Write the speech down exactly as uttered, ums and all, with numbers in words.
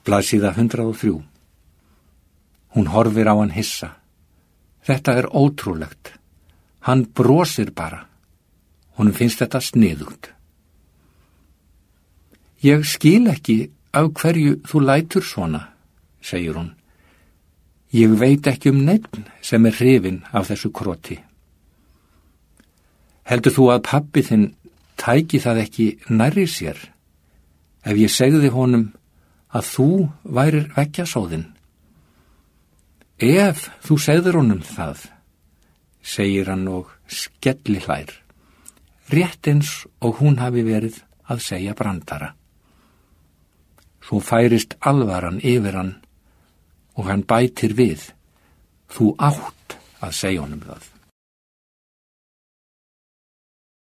Blaðsíða hundrað og þrjú. Hún horfir á hann hissa. Þetta er ótrúlegt. Hann brosir bara. Honum finnst þetta sniðugt. Ég skil ekki af hverju þú lætur svona, segir hún. Ég veit ekki um neinn sem er hrifinn af þessu kroti. Heldur þú að pabbi þinn tæki það ekki nærri sér, ef ég segði honum að þú værir veggjasóðinn? Ef þú segður honum það, segir hann og skelli hlær, rétt eins og hún hafi verið að segja brandara. Svo færist alvaran yfir hann og hann bætir við, þú átt að segja honum það.